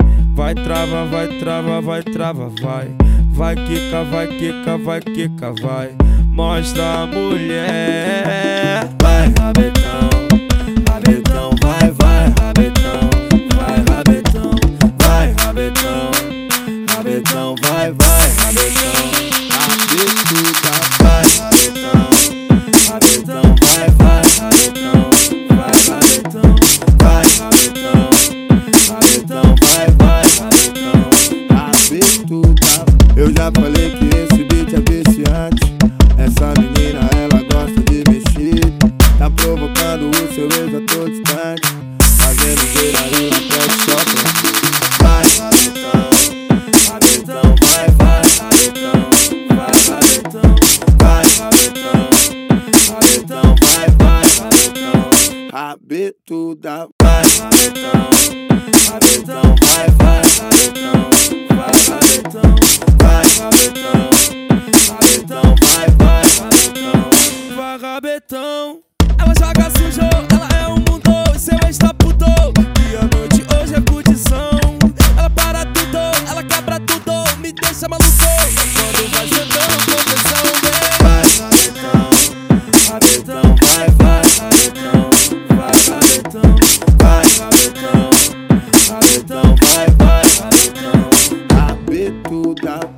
Vai trava, vai trava, vai trava, vai. Vai quica, vai quica, vai quica, vai. Mostra a mulher. Vai rabetão, rabetão, vai, vai rabetão, vai rabetão, vai rabetão, rabetão, vai, vai rabetão, rabetuda, vai rabetão, rabetão, vai, vai rabetão, vai rabetão, vai rabetão, rabetão, vai, vai rabetão, rabetuda. Eu já falei que esse beat é viciante. Essa menina, ela gosta de mexer. Tá provocando o seu ex a todo instante, fazendo geraria na pet shop. Vai, rabetão, rabetão, vai, vai, rabetão, vai, rabetão, vai, rabetão, rabetão, vai, vai, rabetão, rabetuda, vai, rabetão, rabetão, vai, vai, rabetão, vai, rabetão, vai, rabetão, rabetão, vai, vai, rabetão, Vai rabetão. Ela joga sujo, ela é um mundo, seu ex tá puto. E a noite hoje é curtição. Ela para tudo, ela quebra tudo, me deixa maluco. Quando vai sentando confusão, vai, rabetão, rabetão, vai, vai, rabetão, vai, rabetão, vai, rabetão, rabetão, vai, vai, rabetão, rabetuda.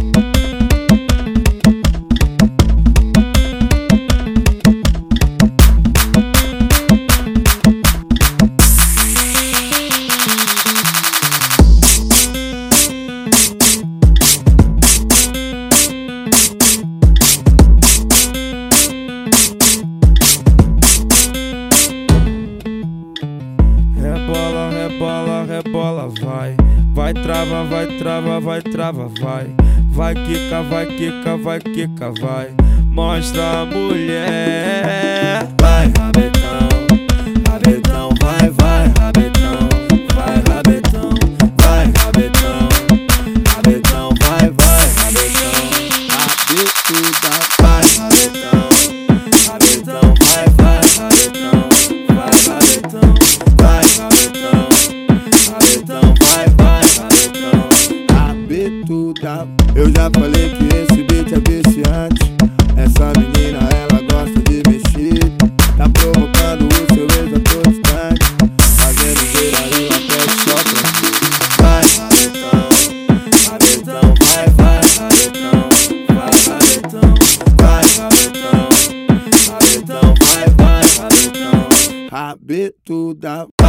Rebola, rebola, rebola, vai. Vai trava, vai trava, vai trava, vai. Vai quica, vai quica, vai quica, vai. Mostra a mulher. Vai, rabetão, rabetão, vai, vai, rabetão, vai, rabetão, vai, rabetão, rabetão, vai, vai, rabetão, rabetuda, vai, rabetão, rabetão, vai, vai, rabetão, vai, rabetão, vai, rabetão, rabetão, vai, vai, rabetão, rabetuda. Eu já falei que esse beat é viciante. Essa menina, ela gosta de mexer. Tá provocando o seu ex a todo instante, fazendo geraria na pet shop. Vai, rabetão, rabetão, vai, vai, rabetão, vai, rabetão, vai, rabetão, rabetão, vai, vai, rabetão, rabetuda.